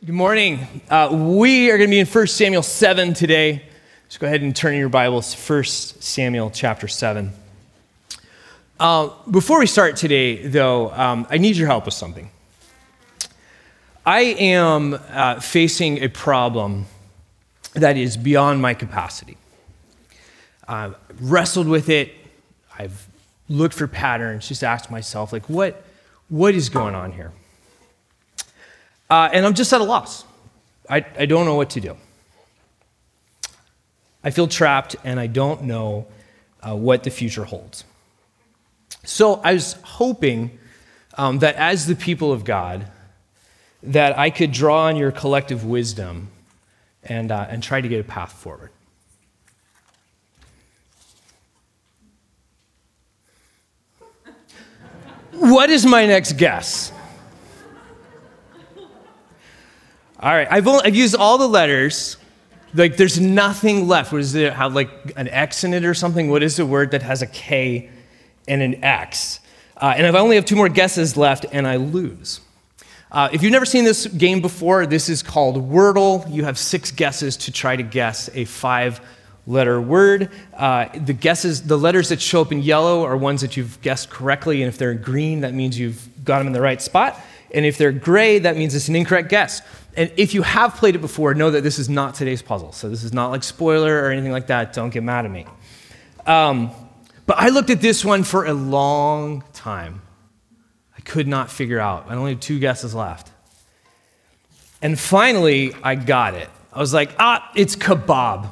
Good morning. We are going to be in 1 Samuel 7 today. Just go ahead and turn in your Bibles to 1 Samuel chapter 7. Before we start today, though, I need your help with something. I am facing a problem that is beyond my capacity. I've wrestled with it. I've looked for patterns, just asked myself, like, what is going on here? And I'm just at a loss. I don't know what to do. I feel trapped, and I don't know what the future holds. So I was hoping that as the people of God, that I could draw on your collective wisdom and try to get a path forward. What is my next guess? All right, I've used all the letters. Like, there's nothing left. What does it have, like an X in it or something? What is a word that has a K and an X? And I only have two more guesses left, and I lose. If you've never seen this game before, this is called Wordle. You have 6 guesses to try to guess a 5-letter word. The letters that show up in yellow are ones that you've guessed correctly, and if they're green, that means you've got them in the right spot. And if they're gray, that means it's an incorrect guess. And if you have played it before, know that this is not today's puzzle. So this is not like spoiler or anything like that. Don't get mad at me. But I looked at this one for a long time. I could not figure out. I only had 2 guesses left. And finally, I got it. I was like, it's kebab.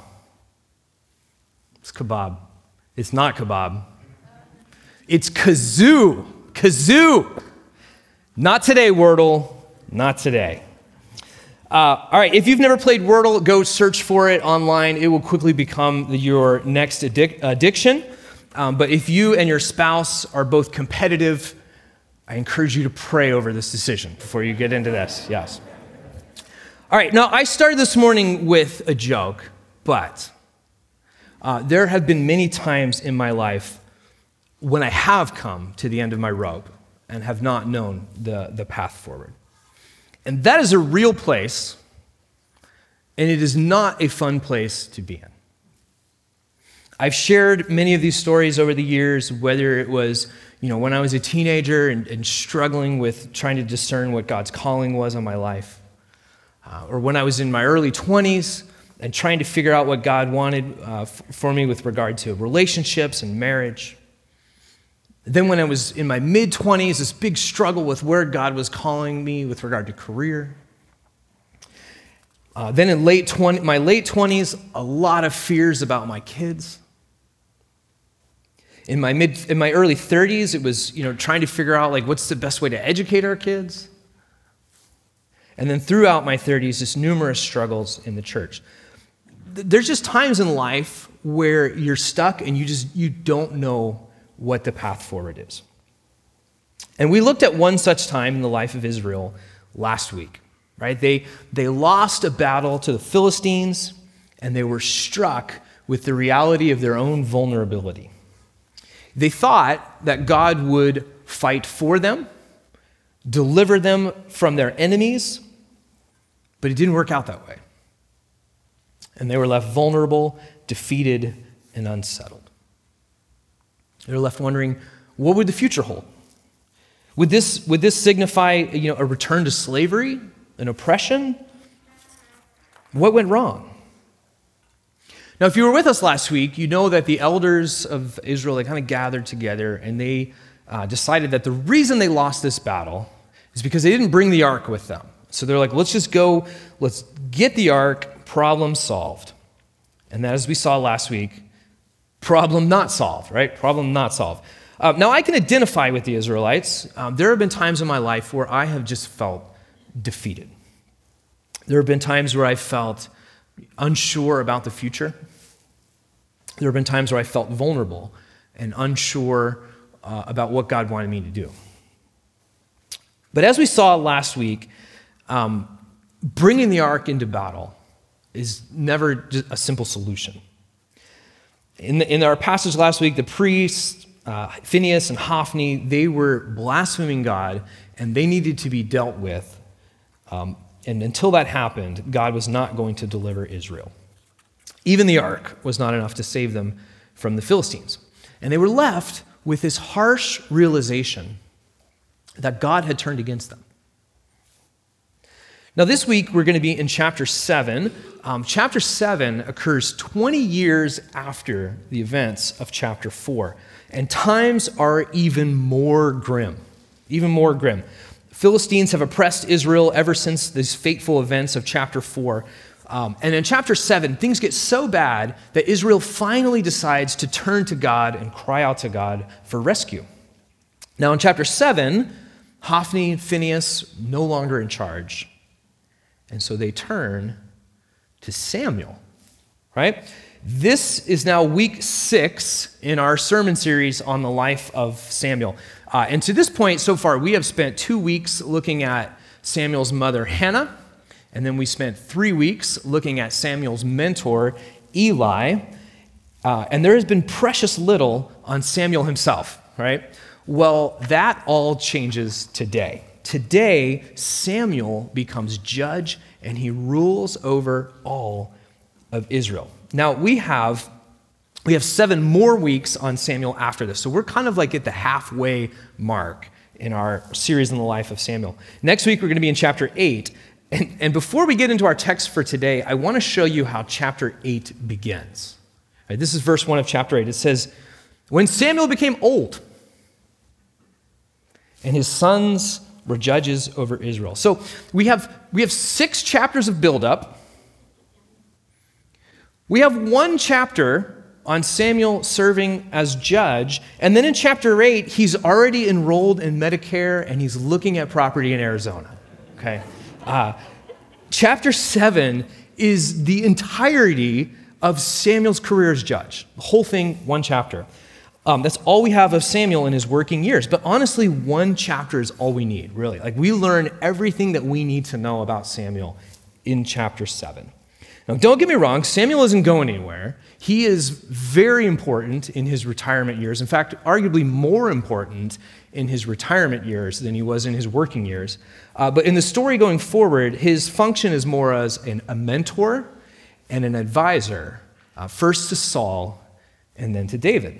It's kebab. It's not kebab. It's kazoo. Kazoo. Not today, Wordle. Not today. All right, if you've never played Wordle, go search for it online. It will quickly become your next addiction. But if you and your spouse are both competitive, I encourage you to pray over this decision before you get into this. Yes. All right, now I started this morning with a joke, but there have been many times in my life when I have come to the end of my rope and have not known the path forward. And that is a real place, and it is not a fun place to be in. I've shared many of these stories over the years, whether it was, when I was a teenager and struggling with trying to discern what God's calling was on my life, or when I was in my early 20s and trying to figure out what God wanted for me with regard to relationships and marriage. Then when I was in my mid-20s, this big struggle with where God was calling me with regard to career. Then in my late 20s, a lot of fears about my kids. In my early 30s, it was trying to figure out what's the best way to educate our kids. And then throughout my 30s, just numerous struggles in the church. There's just times in life where you're stuck and you don't know what the path forward is. And we looked at one such time in the life of Israel last week, right? They lost a battle to the Philistines, and they were struck with the reality of their own vulnerability. They thought that God would fight for them, deliver them from their enemies, but it didn't work out that way. And they were left vulnerable, defeated, and unsettled. They're left wondering, what would the future hold? Would this signify, a return to slavery, an oppression? What went wrong? Now, if you were with us last week, you know that the elders of Israel, they kind of gathered together, and they decided that the reason they lost this battle is because they didn't bring the ark with them. So they're like, let's get the ark, problem solved. And that, as we saw last week, problem not solved, right? Problem not solved. Now, I can identify with the Israelites. There have been times in my life where I have just felt defeated. There have been times where I felt unsure about the future. There have been times where I felt vulnerable and unsure about what God wanted me to do. But as we saw last week, bringing the ark into battle is never just a simple solution. In our passage last week, the priests, Phinehas and Hophni, they were blaspheming God, and they needed to be dealt with And until that happened, God was not going to deliver Israel. Even the ark was not enough to save them from the Philistines. And they were left with this harsh realization that God had turned against them. Now, this week, we're going to be in chapter 7. Chapter 7 occurs 20 years after the events of chapter 4. And times are even more grim. Even more grim. Philistines have oppressed Israel ever since these fateful events of chapter 4. And in chapter 7, things get so bad that Israel finally decides to turn to God and cry out to God for rescue. Now, in chapter 7, Hophni and Phinehas no longer in charge. And so they turn to Samuel, right? This is now week 6 in our sermon series on the life of Samuel. And to this point, so far, we have spent 2 weeks looking at Samuel's mother, Hannah, and then we spent 3 weeks looking at Samuel's mentor, Eli, and there has been precious little on Samuel himself, right? Well, that all changes today. Today, Samuel becomes judge, and he rules over all of Israel. Now, we have 7 more weeks on Samuel after this, so we're kind of like at the halfway mark in our series on the life of Samuel. Next week, we're going to be in chapter 8, and before we get into our text for today, I want to show you how chapter 8 begins. All right, this is verse 1 of chapter 8. It says, "When Samuel became old, and his sons were judges over Israel." So we have 6 chapters of buildup. We have 1 chapter on Samuel serving as judge, and then in chapter 8, he's already enrolled in Medicare and he's looking at property in Arizona. Okay, chapter 7 is the entirety of Samuel's career as judge. The whole thing, 1 chapter. That's all we have of Samuel in his working years. But honestly, 1 chapter is all we need, really. Like, we learn everything that we need to know about Samuel in chapter 7. Now, don't get me wrong, Samuel isn't going anywhere. He is very important in his retirement years. In fact, arguably more important in his retirement years than he was in his working years. But in the story going forward, his function is more as a mentor and an advisor, first to Saul and then to David.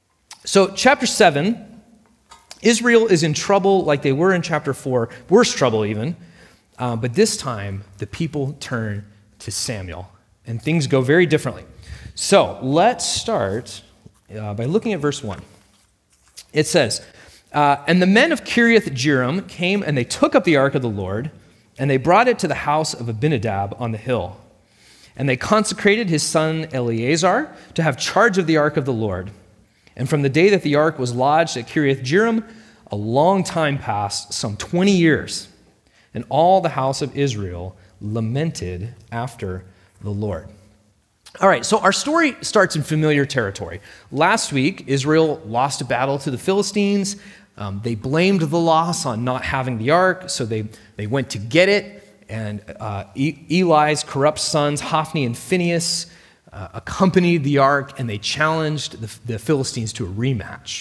So chapter 7, Israel is in trouble like they were in chapter 4, worse trouble even, but this time the people turn to Samuel, and things go very differently. So let's start by looking at verse 1. It says, "And the men of Kiriath-Jearim came and they took up the ark of the Lord, and they brought it to the house of Abinadab on the hill. And they consecrated his son Eleazar to have charge of the ark of the Lord. And from the day that the ark was lodged at Kiriath-Jearim, a long time passed, some 20 years. And all the house of Israel lamented after the Lord." All right, so our story starts in familiar territory. Last week, Israel lost a battle to the Philistines. They blamed the loss on not having the ark, so they went to get it. And Eli's corrupt sons, Hophni and Phinehas, accompanied the ark, and they challenged the Philistines to a rematch.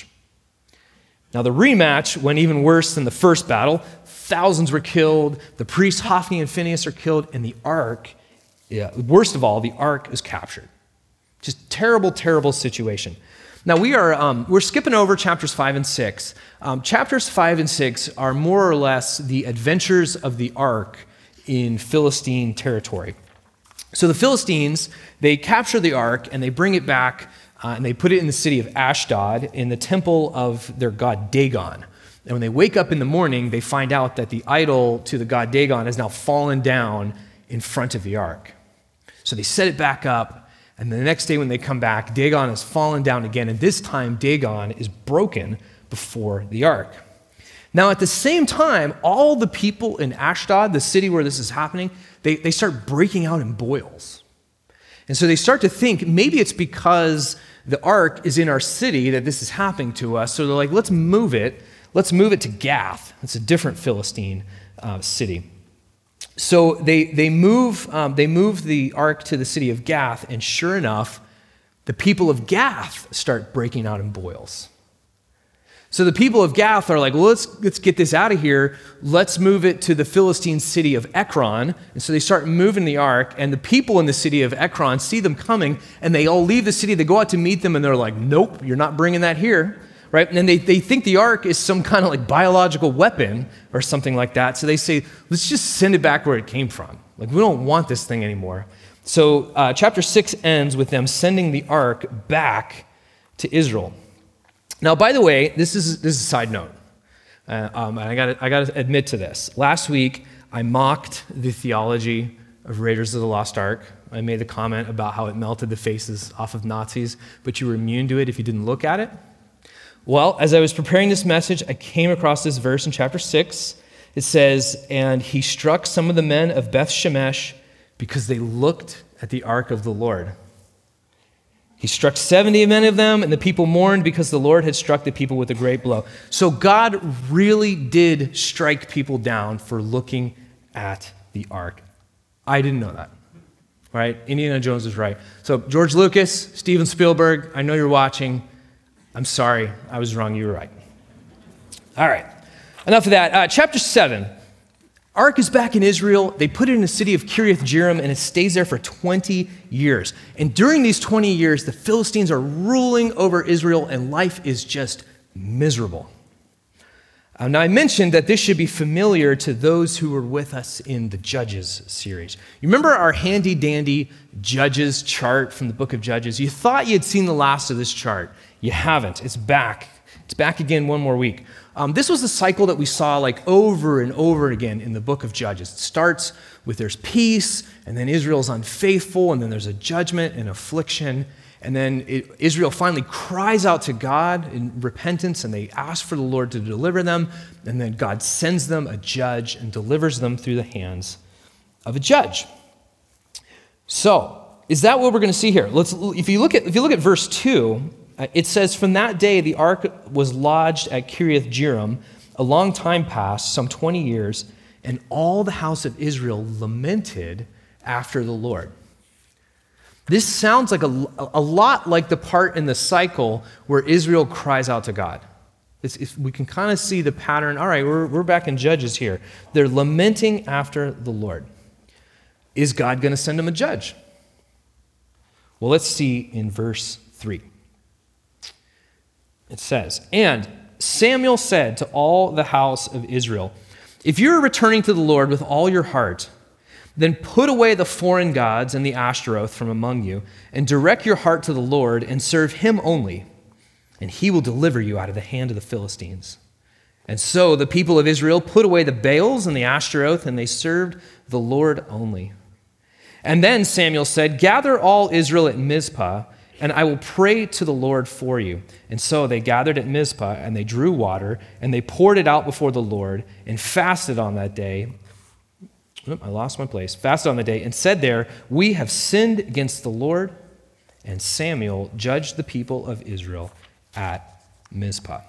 Now, the rematch went even worse than the first battle. Thousands were killed. The priests Hophni and Phinehas are killed, and the ark, worst of all, the ark is captured. Just terrible, terrible situation. Now, we're skipping over chapters 5 and 6. Chapters 5 and 6 are more or less the adventures of the ark in Philistine territory. So the Philistines, they capture the ark and they bring it back and they put it in the city of Ashdod in the temple of their god Dagon. And when they wake up in the morning, they find out that the idol to the god Dagon has now fallen down in front of the ark. So they set it back up, and the next day when they come back, Dagon has fallen down again, and this time Dagon is broken before the ark. Now, at the same time, all the people in Ashdod, the city where this is happening, they start breaking out in boils. And so they start to think maybe it's because the ark is in our city that this is happening to us. So they're like, let's move it. Let's move it to Gath. It's a different Philistine city. So they move the ark to the city of Gath, and sure enough, the people of Gath start breaking out in boils. So the people of Gath are like, well, let's get this out of here. Let's move it to the Philistine city of Ekron. And so they start moving the ark, and the people in the city of Ekron see them coming, and they all leave the city. They go out to meet them, and they're like, nope, you're not bringing that here, right? And then they think the ark is some kind of like biological weapon or something like that. So they say, let's just send it back where it came from. Like, we don't want this thing anymore. So chapter 6 ends with them sending the ark back to Israel. Now, by the way, this is a side note. And I got to admit to this. Last week, I mocked the theology of Raiders of the Lost Ark. I made the comment about how it melted the faces off of Nazis, but you were immune to it if you didn't look at it. Well, as I was preparing this message, I came across this verse in chapter 6. It says, and he struck some of the men of Beth Shemesh because they looked at the ark of the Lord. He struck 70 men of them, and the people mourned because the Lord had struck the people with a great blow. So God really did strike people down for looking at the ark. I didn't know that. All right? Indiana Jones is right. So George Lucas, Steven Spielberg, I know you're watching. I'm sorry. I was wrong. You were right. All right. Enough of that. Chapter 7. Ark is back in Israel. They put it in the city of Kiriath Jearim, and it stays there for 20 years. And during these 20 years, the Philistines are ruling over Israel, and life is just miserable. Now, I mentioned that this should be familiar to those who were with us in the Judges series. You remember our handy-dandy Judges chart from the book of Judges? You thought you had seen the last of this chart. You haven't. It's back. It's back again one more week. This was the cycle that we saw like over and over again in the book of Judges. It starts with there's peace, and then Israel's unfaithful, and then there's a judgment and affliction, and then Israel finally cries out to God in repentance, and they ask for the Lord to deliver them, and then God sends them a judge and delivers them through the hands of a judge. So, is that what we're going to see here? If you look at verse 2, it says, from that day the ark was lodged at Kiriath Jearim. A long time passed, some 20 years, and all the house of Israel lamented after the Lord. This sounds like a lot like the part in the cycle where Israel cries out to God. We can kind of see the pattern. All right, we're back in Judges here. They're lamenting after the Lord. Is God going to send them a judge? Well, let's see in verse 3. It says, and Samuel said to all the house of Israel, if you're returning to the Lord with all your heart, then put away the foreign gods and the Ashtaroth from among you, and direct your heart to the Lord and serve him only, and he will deliver you out of the hand of the Philistines. And so the people of Israel put away the Baals and the Ashtaroth, and they served the Lord only. And then Samuel said, gather all Israel at Mizpah, and I will pray to the Lord for you. And so they gathered at Mizpah, and they drew water, and they poured it out before the Lord, and fasted on that day. I lost my place. Fasted on the day, and said there, we have sinned against the Lord. And Samuel judged the people of Israel at Mizpah.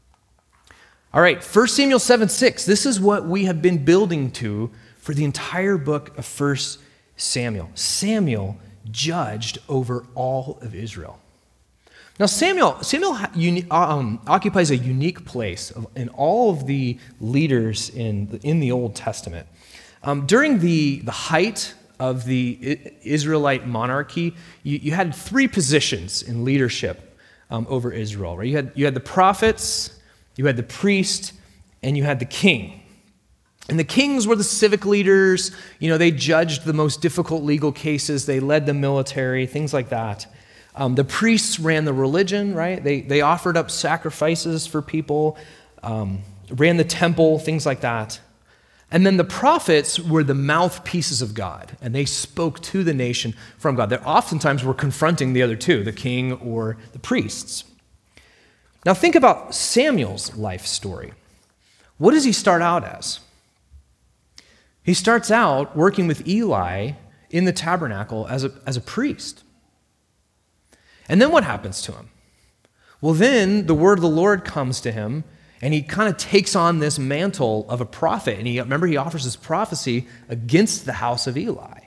All right, 1 Samuel 7:6. This is what we have been building to for the entire book of 1 Samuel. Samuel judged over all of Israel. Now, Samuel occupies a unique place in all of the leaders in the Old Testament. During the height of the Israelite monarchy, you had three positions in leadership over Israel. Right? You had the prophets, you had the priest, and you had the king. And the kings were the civic leaders. They judged the most difficult legal cases. They led the military, things like that. The priests ran the religion, right? They offered up sacrifices for people, ran the temple, things like that. And then the prophets were the mouthpieces of God, and they spoke to the nation from God. They oftentimes were confronting the other two, the king or the priests. Now think about Samuel's life story. What does he start out as? He starts out working with Eli in the tabernacle as a priest. And then what happens to him? Well, then the word of the Lord comes to him, and he kind of takes on this mantle of a prophet. And he offers this prophecy against the house of Eli.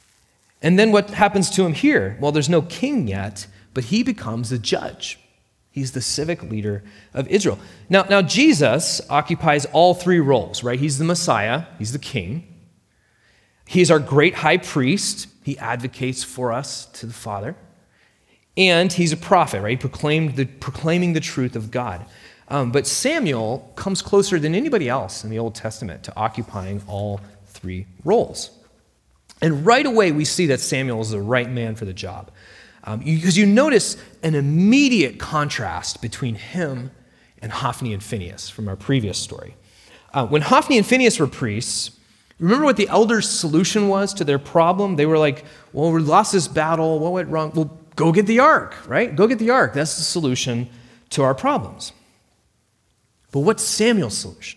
And then what happens to him here? Well, there's no king yet, but he becomes a judge. He's the civic leader of Israel. Now Jesus occupies all three roles, right? He's the Messiah. He's the king. He is our great high priest. He advocates for us to the Father. And he's a prophet, right? Proclaiming the truth of God. But Samuel comes closer than anybody else in the Old Testament to occupying all three roles. And right away, we see that Samuel is the right man for the job. Because you notice an immediate contrast between him and Hophni and Phinehas from our previous story. When Hophni and Phinehas were priests, remember what the elders' solution was to their problem? They were like, well, we lost this battle. What went wrong? Well, go get the ark, right? Go get the ark. That's the solution to our problems. But what's Samuel's solution?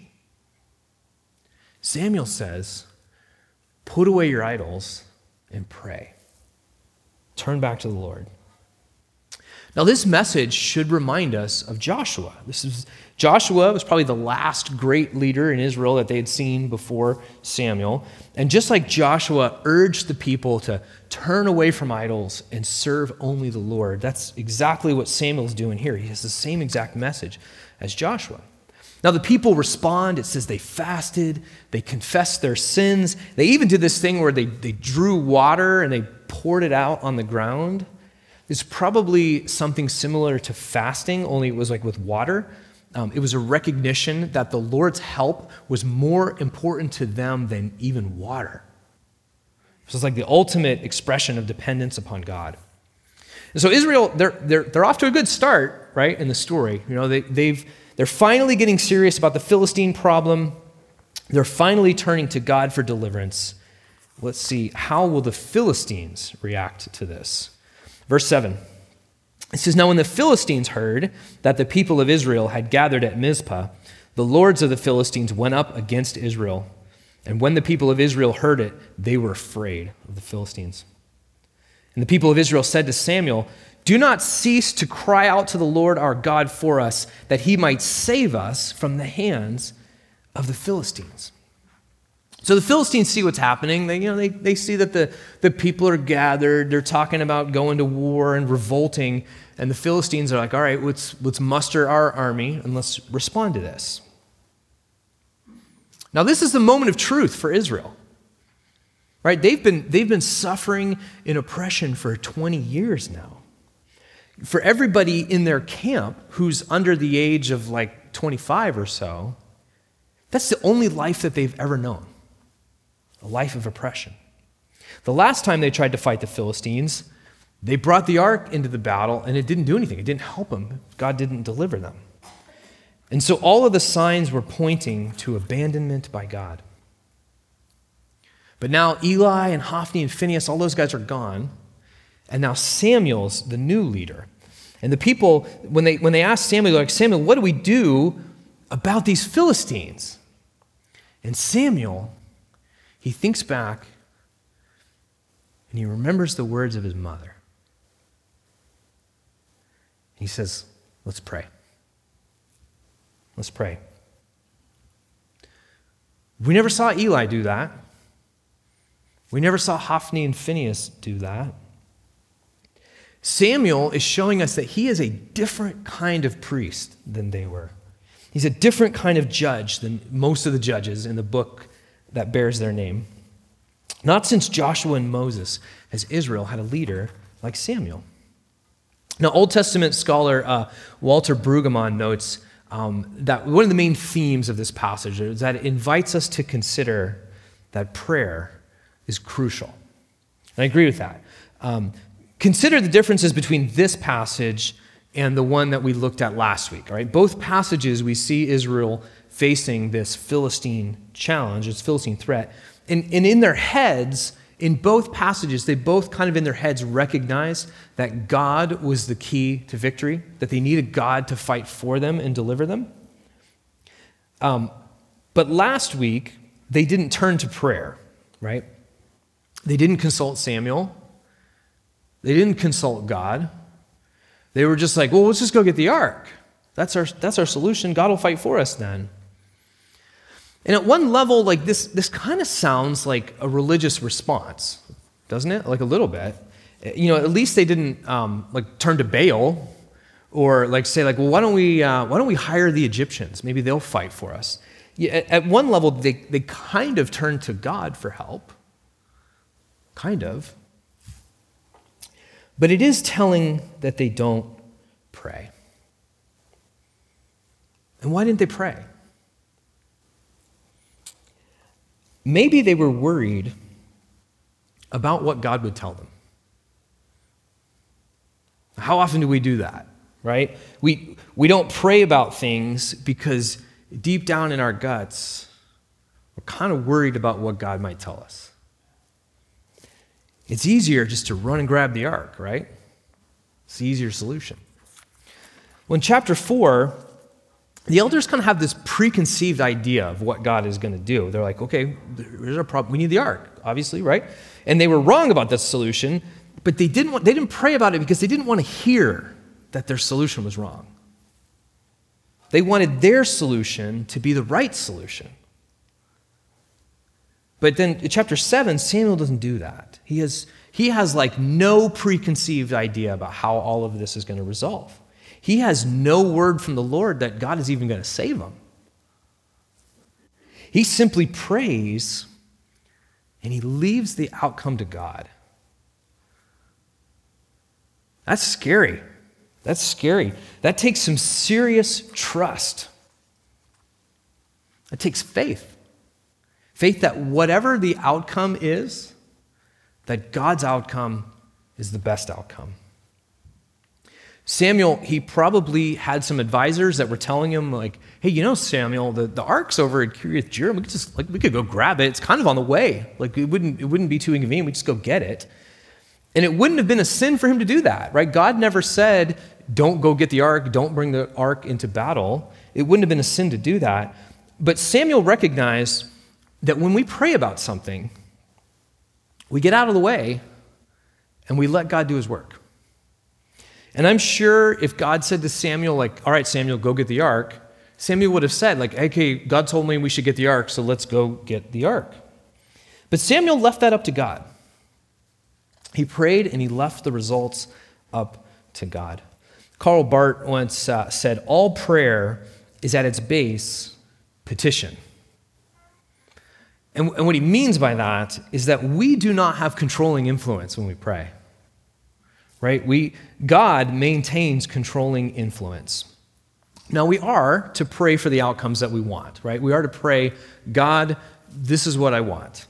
Samuel says, put away your idols and pray. Turn back to the Lord. Now, this message should remind us of Joshua. Joshua was probably the last great leader in Israel that they had seen before Samuel. And just like Joshua urged the people to turn away from idols and serve only the Lord, that's exactly what Samuel's doing here. He has the same exact message as Joshua. Now, the people respond. It says they fasted, they confessed their sins. They even did this thing where they drew water and they poured it out on the ground. It's probably something similar to fasting, only it was like with water. It was a recognition that the Lord's help was more important to them than even water. So it's like the ultimate expression of dependence upon God. And so Israel, they're off to a good start, right, in the story. You know, they're finally getting serious about the Philistine problem. They're finally turning to God for deliverance. Let's see, how will the Philistines react to this? Verse 7. It says, now when the Philistines heard that the people of Israel had gathered at Mizpah, the lords of the Philistines went up against Israel. And when the people of Israel heard it, they were afraid of the Philistines. And the people of Israel said to Samuel, do not cease to cry out to the Lord our God for us, that he might save us from the hands of the Philistines. So the Philistines see what's happening. They see that the people are gathered. They're talking about going to war and revolting. And the Philistines are like, all right, let's muster our army and let's respond to this. Now, this is the moment of truth for Israel. Right? They've been suffering in oppression for 20 years now. For everybody in their camp who's under the age of like 25 or so, that's the only life that they've ever known. A life of oppression. The last time they tried to fight the Philistines, they brought the ark into the battle and it didn't do anything. It didn't help them. God didn't deliver them. And so all of the signs were pointing to abandonment by God. But now Eli and Hophni and Phinehas, all those guys are gone. And now Samuel's the new leader. And the people, when they asked Samuel, they're like, Samuel, what do we do about these Philistines? And Samuel, he thinks back and he remembers the words of his mother. He says, let's pray. Let's pray. We never saw Eli do that. We never saw Hophni and Phinehas do that. Samuel is showing us that he is a different kind of priest than they were. He's a different kind of judge than most of the judges in the book that bears their name. Not since Joshua and Moses has Israel had a leader like Samuel. Now, Old Testament scholar Walter Brueggemann notes that one of the main themes of this passage is that it invites us to consider that prayer is crucial. And I agree with that. Consider the differences between this passage and the one that we looked at last week. All right? Both passages, we see Israel facing this Philistine challenge, this Philistine threat. And in their heads, in both passages, they both kind of in their heads recognize that God was the key to victory, that they needed God to fight for them and deliver them. But last week, they didn't turn to prayer, right? They didn't consult Samuel. They didn't consult God. They were just like, well, let's just go get the ark. That's our solution. God will fight for us then. And at one level, like this kind of sounds like a religious response, doesn't it? Like a little bit. You know, at least they didn't like turn to Baal Or like say like, well, why don't we hire the Egyptians? Maybe they'll fight for us. Yeah, at one level, they kind of turn to God for help. Kind of. But it is telling that they don't pray. And why didn't they pray? Maybe they were worried about what God would tell them. How often do we do that, right? We don't pray about things because deep down in our guts, we're kind of worried about what God might tell us. It's easier just to run and grab the ark, right? It's the easier solution. Well, in chapter 4, the elders kind of have this preconceived idea of what God is going to do. They're like, okay, there's our problem. We need the ark, obviously, right? And they were wrong about this solution, but they didn't pray about it because they didn't want to hear that their solution was wrong. They wanted their solution to be the right solution. But then in chapter 7, Samuel doesn't do that. He has like no preconceived idea about how all of this is going to resolve. He has no word from the Lord that God is even going to save him. He simply prays and he leaves the outcome to God. That's scary. That's scary. That takes some serious trust. It takes faith. Faith that whatever the outcome is, that God's outcome is the best outcome. Samuel, he probably had some advisors that were telling him, like, hey, you know, Samuel, the ark's over at Kiriath Jearim. We could go grab it. It's kind of on the way. Like, it wouldn't be too inconvenient. We just go get it. And it wouldn't have been a sin for him to do that, right? God never said, don't go get the ark, don't bring the ark into battle. It wouldn't have been a sin to do that. But Samuel recognized that when we pray about something, we get out of the way and we let God do his work. And I'm sure if God said to Samuel, like, all right, Samuel, go get the ark, Samuel would have said, like, okay, God told me we should get the ark, so let's go get the ark. But Samuel left that up to God. He prayed and he left the results up to God. Karl Barth once said, all prayer is at its base petition. And what he means by that is that we do not have controlling influence when we pray. Right? God maintains controlling influence. Now we are to pray for the outcomes that we want, right? We are to pray, God, this is what I want.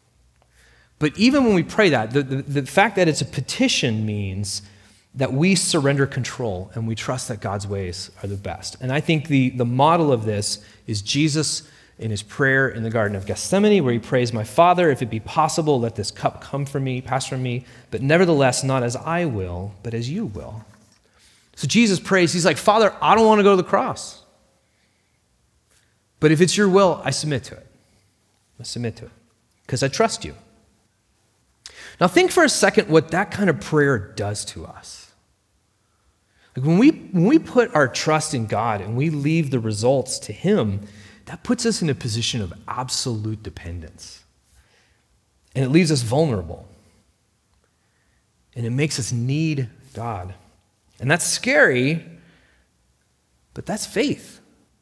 But even when we pray that, the fact that it's a petition means that we surrender control and we trust that God's ways are the best. And I think the model of this is Jesus in his prayer in the Garden of Gethsemane, where he prays, my Father, if it be possible, let this cup come from me, pass from me, but nevertheless, not as I will, but as you will. So Jesus prays, he's like, Father, I don't want to go to the cross. But if it's your will, I submit to it. I submit to it because I trust you. Now think for a second what that kind of prayer does to us. Like when we put our trust in God and we leave the results to him, that puts us in a position of absolute dependence. And it leaves us vulnerable. And it makes us need God. And that's scary, but that's faith.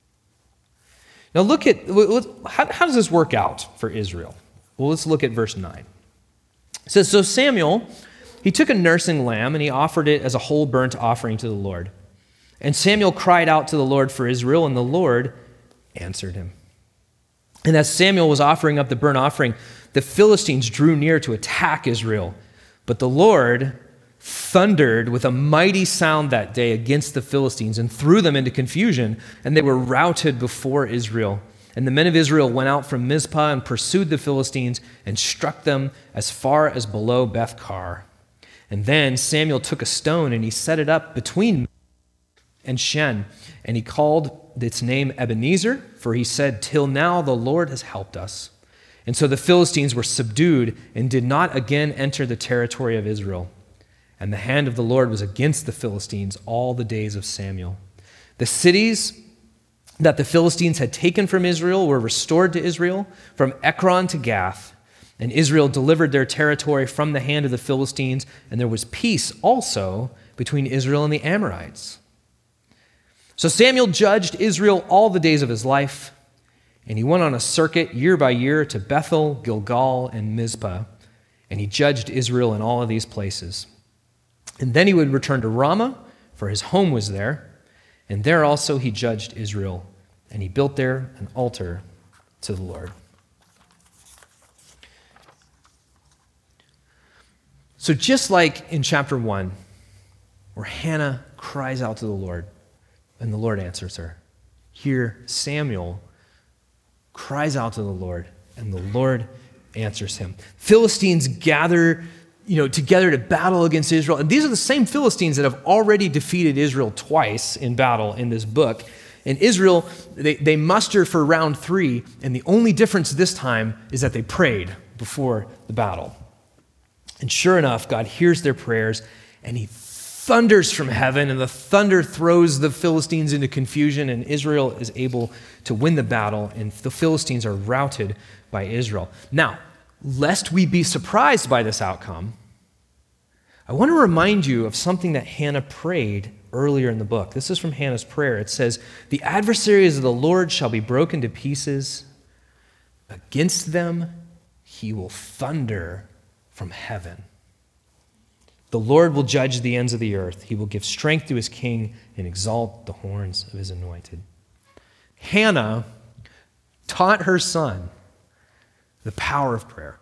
Now look at, how does this work out for Israel? Well, let's look at verse 9. It says, so Samuel, he took a nursing lamb and he offered it as a whole burnt offering to the Lord. And Samuel cried out to the Lord for Israel, and the Lord answered him. And as Samuel was offering up the burnt offering, the Philistines drew near to attack Israel. But the Lord thundered with a mighty sound that day against the Philistines and threw them into confusion, and they were routed before Israel. And the men of Israel went out from Mizpah and pursued the Philistines and struck them as far as below Beth-kar. And then Samuel took a stone and he set it up between and Shen, and he called its name Ebenezer, for he said, till now the Lord has helped us. And so the Philistines were subdued and did not again enter the territory of Israel. And the hand of the Lord was against the Philistines all the days of Samuel. The cities that the Philistines had taken from Israel were restored to Israel, from Ekron to Gath. And Israel delivered their territory from the hand of the Philistines, and there was peace also between Israel and the Amorites. So Samuel judged Israel all the days of his life, and he went on a circuit year by year to Bethel, Gilgal, and Mizpah, and he judged Israel in all of these places. And then he would return to Ramah, for his home was there, and there also he judged Israel, and he built there an altar to the Lord. So just like in chapter 1, where Hannah cries out to the Lord, and the Lord answers her, here Samuel cries out to the Lord, and the Lord answers him. Philistines gather together to battle against Israel. And these are the same Philistines that have already defeated Israel twice in battle in this book. And Israel, they muster for round 3, and the only difference this time is that they prayed before the battle. And sure enough, God hears their prayers, and he thunders from heaven, and the thunder throws the Philistines into confusion, and Israel is able to win the battle, and the Philistines are routed by Israel. Now, lest we be surprised by this outcome, I want to remind you of something that Hannah prayed earlier in the book. This is from Hannah's prayer. It says, "The adversaries of the Lord shall be broken to pieces. Against them he will thunder from heaven. The Lord will judge the ends of the earth. He will give strength to his king and exalt the horns of his anointed." Hannah taught her son the power of prayer.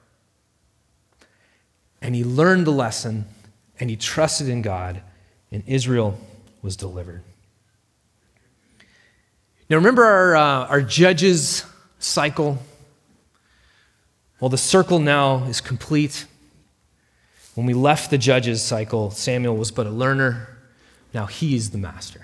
And he learned the lesson, and he trusted in God, and Israel was delivered. Now remember our Judges cycle? Well, the circle now is complete. When we left the Judges cycle, Samuel was but a learner. Now he is the master.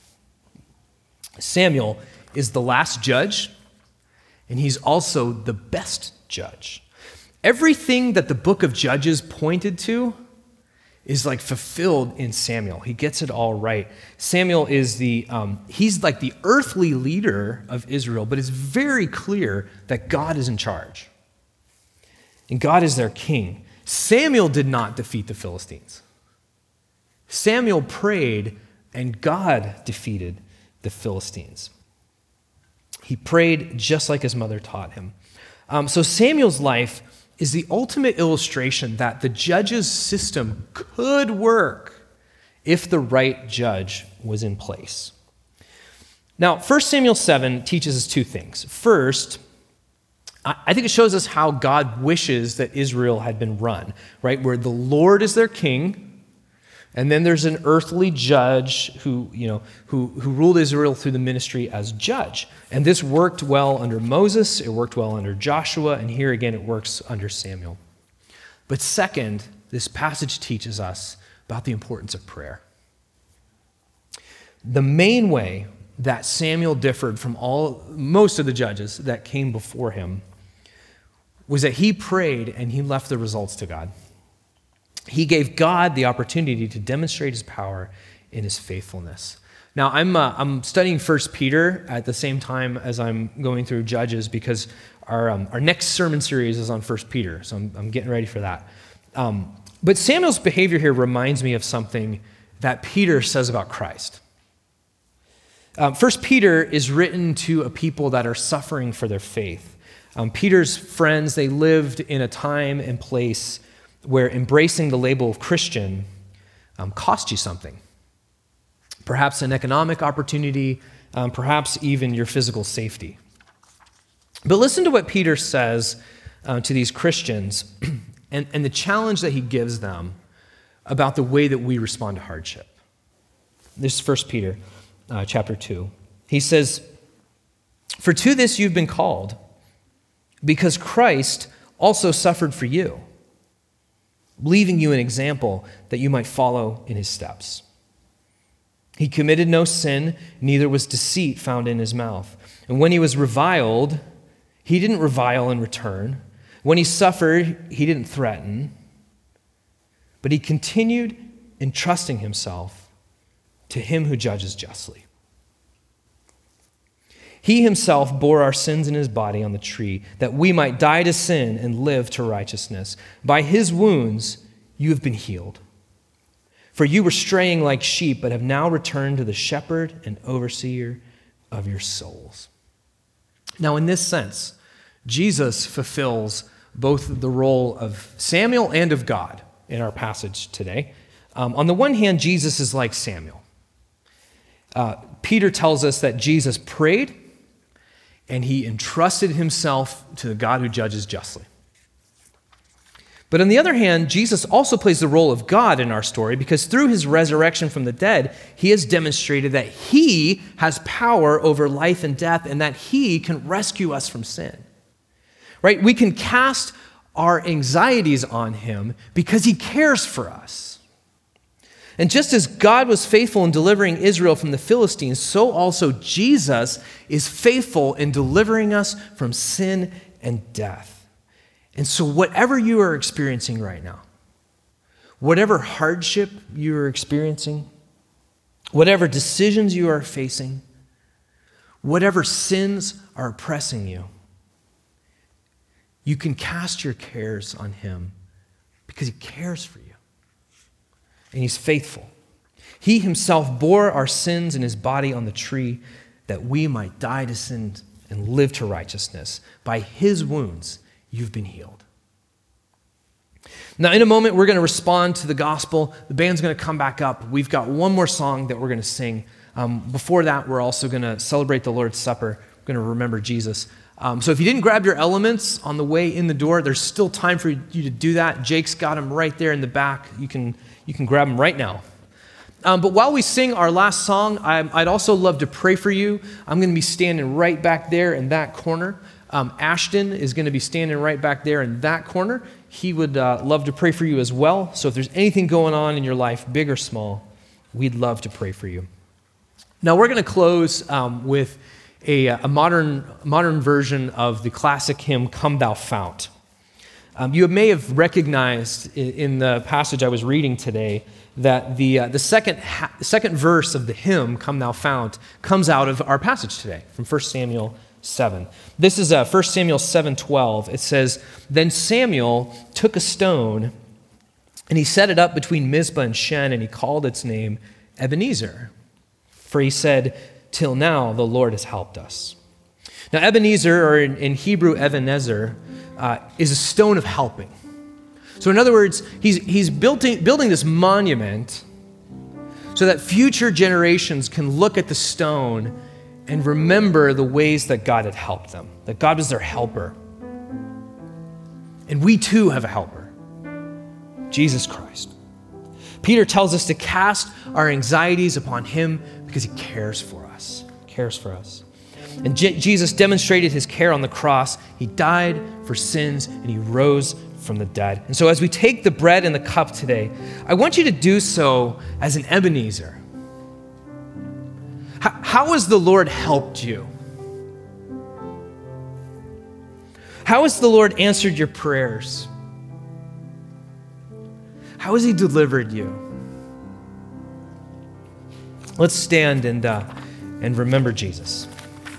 Samuel is the last judge, and he's also the best judge. Everything that the book of Judges pointed to is like fulfilled in Samuel. He gets it all right. Samuel is he's like the earthly leader of Israel, but it's very clear that God is in charge. And God is their king. Samuel did not defeat the Philistines. Samuel prayed, and God defeated the Philistines. He prayed just like his mother taught him. So Samuel's life is the ultimate illustration that the judge's system could work if the right judge was in place. Now, 1 Samuel 7 teaches us two things. First, I think it shows us how God wishes that Israel had been run, right? Where the Lord is their king, and then there's an earthly judge who ruled Israel through the ministry as judge. And this worked well under Moses, it worked well under Joshua, and here again it works under Samuel. But second, this passage teaches us about the importance of prayer. The main way that Samuel differed from most of the judges that came before him was that he prayed and he left the results to God. He gave God the opportunity to demonstrate his power in his faithfulness. Now, I'm studying 1 Peter at the same time as I'm going through Judges because our next sermon series is on 1 Peter, so I'm getting ready for that. But Samuel's behavior here reminds me of something that Peter says about Christ. 1 Peter is written to a people that are suffering for their faith. Peter's friends, they lived in a time and place where embracing the label of Christian cost you something. Perhaps an economic opportunity, perhaps even your physical safety. But listen to what Peter says to these Christians and the challenge that he gives them about the way that we respond to hardship. This is 1 Peter chapter 2. He says, "For to this you've been called, because Christ also suffered for you, leaving you an example that you might follow in his steps. He committed no sin, neither was deceit found in his mouth. And when he was reviled, he didn't revile in return. When he suffered, he didn't threaten, but he continued entrusting himself to him who judges justly. He himself bore our sins in his body on the tree, that we might die to sin and live to righteousness. By his wounds you have been healed. For you were straying like sheep, but have now returned to the shepherd and overseer of your souls. Now, in this sense, Jesus fulfills both the role of Samuel and of God in our passage today. On the one hand, Jesus is like Samuel. Peter tells us that Jesus prayed and he entrusted himself to the God who judges justly. But on the other hand, Jesus also plays the role of God in our story because through his resurrection from the dead, he has demonstrated that he has power over life and death and that he can rescue us from sin. Right? We can cast our anxieties on him because he cares for us. And just as God was faithful in delivering Israel from the Philistines, so also Jesus is faithful in delivering us from sin and death. And so whatever you are experiencing right now, whatever hardship you are experiencing, whatever decisions you are facing, whatever sins are oppressing you, you can cast your cares on him because he cares for you. And he's faithful. He himself bore our sins in his body on the tree that we might die to sin and live to righteousness. By his wounds, you've been healed. Now, in a moment, we're going to respond to the gospel. The band's going to come back up. We've got one more song that we're going to sing. Before that, we're also going to celebrate the Lord's Supper. We're going to remember Jesus. So if you didn't grab your elements on the way in the door, there's still time for you to do that. Jake's got them right there in the back. You can grab them right now. But while we sing our last song, I'd also love to pray for you. I'm going to be standing right back there in that corner. Ashton is going to be standing right back there in that corner. He would love to pray for you as well. So if there's anything going on in your life, big or small, we'd love to pray for you. Now we're going to close with a modern version of the classic hymn, Come Thou Fount. You may have recognized in the passage I was reading today that the second verse of the hymn, Come Thou Fount, comes out of our passage today from 1 Samuel 7. This is 1 Samuel 7:12. It says, Then Samuel took a stone and he set it up between Mizpah and Shen, and he called its name Ebenezer. For he said, Till now the Lord has helped us. Now Ebenezer, or in Hebrew Ebenezer, is a stone of helping. So in other words, he's building this monument so that future generations can look at the stone and remember the ways that God had helped them, that God was their helper. And we too have a helper, Jesus Christ. Peter tells us to cast our anxieties upon him because he cares for us. And Jesus demonstrated his care on the cross. He died for sins and he rose from the dead. And so as we take the bread and the cup today, I want you to do so as an Ebenezer. How has the Lord helped you? How has the Lord answered your prayers? How has he delivered you? Let's stand and remember Jesus.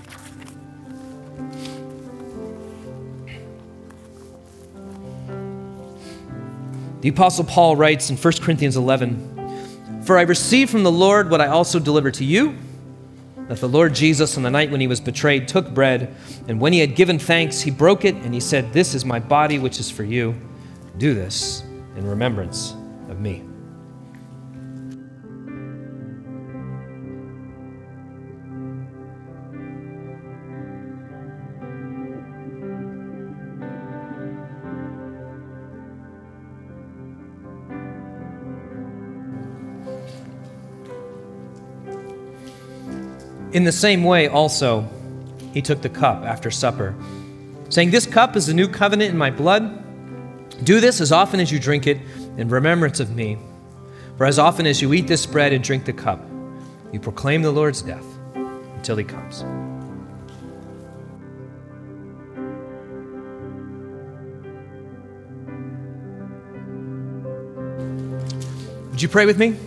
The Apostle Paul writes in 1 Corinthians 11, For I received from the Lord what I also delivered to you, that the Lord Jesus, on the night when he was betrayed, took bread, and when he had given thanks, he broke it, and he said, This is my body, which is for you. Do this in remembrance of me. In the same way, also, he took the cup after supper, saying, This cup is the new covenant in my blood. Do this as often as you drink it in remembrance of me. For as often as you eat this bread and drink the cup, you proclaim the Lord's death until he comes. Would you pray with me?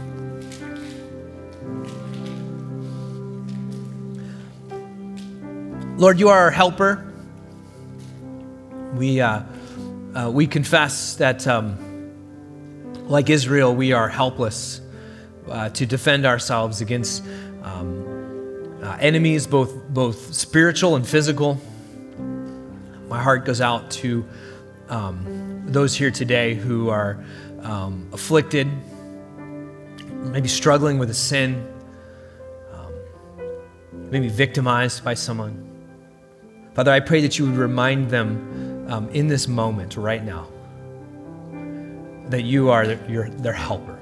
Lord, you are our helper. We confess that, Like Israel, we are helpless to defend ourselves against enemies, both spiritual and physical. My heart goes out to those here today who are afflicted, maybe struggling with a sin, maybe victimized by someone. Father, I pray that you would remind them in this moment right now that you are their helper.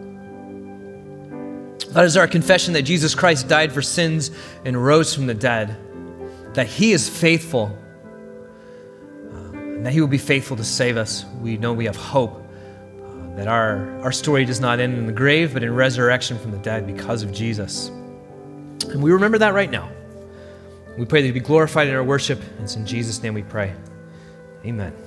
That is our confession that Jesus Christ died for sins and rose from the dead, that he is faithful, and that he will be faithful to save us. We know we have hope that our story does not end in the grave, but in resurrection from the dead because of Jesus. And we remember that right now. We pray that you be glorified in our worship. It's in Jesus' name we pray. Amen.